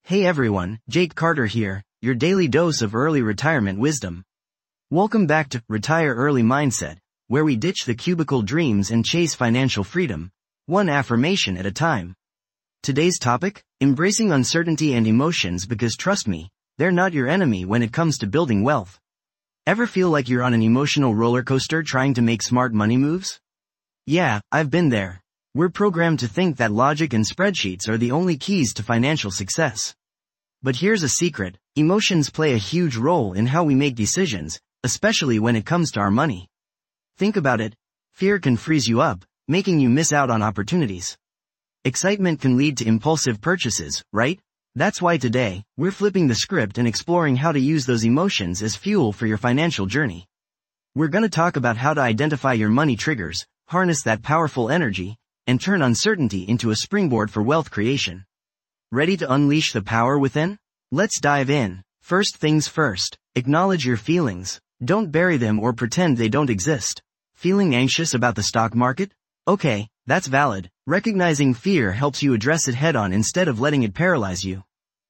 Hey everyone, Jake Carter here, your daily dose of early retirement wisdom. Welcome back to Retire Early Mindset, where we ditch the cubicle dreams and chase financial freedom, one affirmation at a time. Today's topic? Embracing uncertainty and emotions, because trust me, they're not your enemy when it comes to building wealth. Ever feel like you're on an emotional roller coaster trying to make smart money moves? Yeah, I've been there. We're programmed to think that logic and spreadsheets are the only keys to financial success. But here's a secret: emotions play a huge role in how we make decisions, especially when it comes to our money. Think about it. Fear can freeze you up, making you miss out on opportunities. Excitement can lead to impulsive purchases, right? That's why today, we're flipping the script and exploring how to use those emotions as fuel for your financial journey. We're gonna talk about how to identify your money triggers, harness that powerful energy, and turn uncertainty into a springboard for wealth creation. Ready to unleash the power within? Let's dive in. First things first, acknowledge your feelings. Don't bury them or pretend they don't exist. Feeling anxious about the stock market? Okay, that's valid. Recognizing fear helps you address it head-on instead of letting it paralyze you.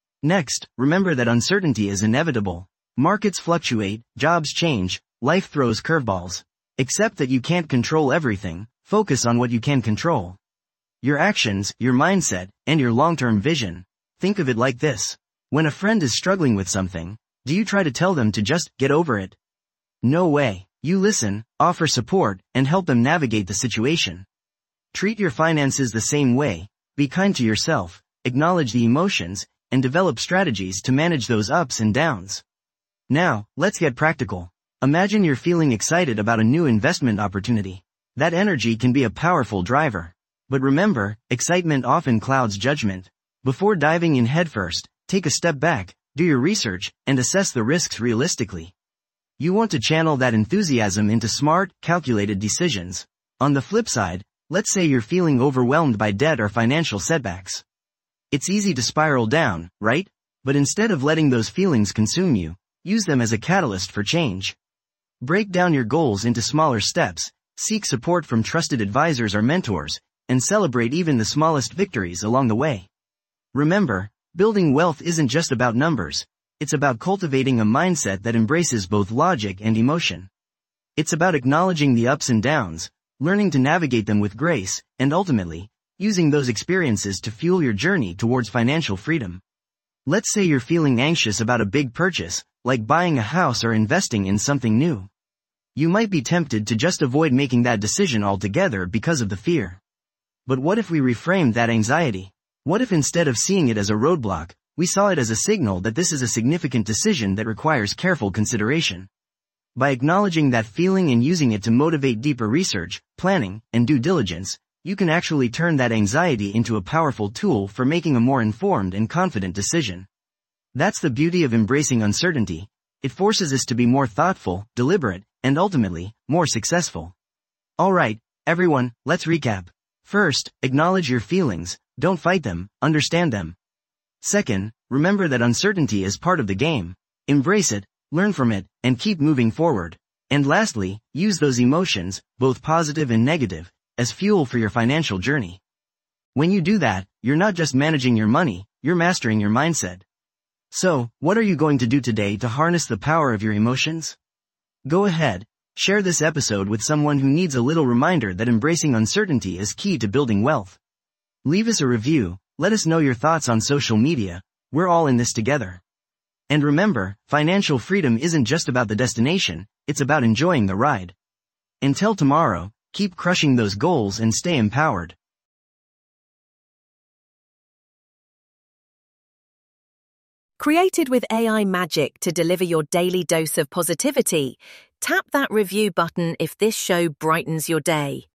Next, remember that uncertainty is inevitable. Markets fluctuate, jobs change, life throws curveballs. Accept that you can't control everything. Focus on what you can control. Your actions, your mindset, and your long-term vision. Think of it like this. When a friend is struggling with something, do you try to tell them to just get over it? No way. You listen, offer support, and help them navigate the situation. Treat your finances the same way. Be kind to yourself, acknowledge the emotions, and develop strategies to manage those ups and downs. Now, let's get practical. Imagine you're feeling excited about a new investment opportunity. That energy can be a powerful driver. But remember, excitement often clouds judgment. Before diving in headfirst, take a step back, do your research, and assess the risks realistically. You want to channel that enthusiasm into smart, calculated decisions. On the flip side, let's say you're feeling overwhelmed by debt or financial setbacks. It's easy to spiral down, right? But instead of letting those feelings consume you, use them as a catalyst for change. Break down your goals into smaller steps. Seek support from trusted advisors or mentors, and celebrate even the smallest victories along the way. Remember, building wealth isn't just about numbers. It's about cultivating a mindset that embraces both logic and emotion. It's about acknowledging the ups and downs, learning to navigate them with grace, and ultimately, using those experiences to fuel your journey towards financial freedom. Let's say you're feeling anxious about a big purchase, like buying a house or investing in something new. You might be tempted to just avoid making that decision altogether because of the fear. But what if we reframed that anxiety? What if instead of seeing it as a roadblock, we saw it as a signal that this is a significant decision that requires careful consideration? By acknowledging that feeling and using it to motivate deeper research, planning, and due diligence, you can actually turn that anxiety into a powerful tool for making a more informed and confident decision. That's the beauty of embracing uncertainty. It forces us to be more thoughtful, deliberate, and ultimately, more successful. Alright, everyone, let's recap. First, acknowledge your feelings, don't fight them, understand them. Second, remember that uncertainty is part of the game. Embrace it, learn from it, and keep moving forward. And lastly, use those emotions, both positive and negative, as fuel for your financial journey. When you do that, you're not just managing your money, you're mastering your mindset. So, what are you going to do today to harness the power of your emotions? Go ahead, share this episode with someone who needs a little reminder that embracing uncertainty is key to building wealth. Leave us a review, let us know your thoughts on social media. We're all in this together. And remember, financial freedom isn't just about the destination, it's about enjoying the ride. Until tomorrow, keep crushing those goals and stay empowered. Created with AI magic to deliver your daily dose of positivity, tap that review button if this show brightens your day.